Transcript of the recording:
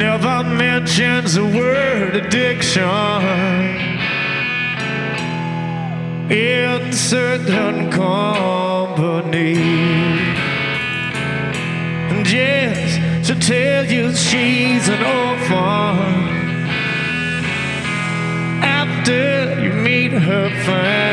never mentions the word addiction in certain company. And yes, she'll tell you she's an orphan after you meet her family.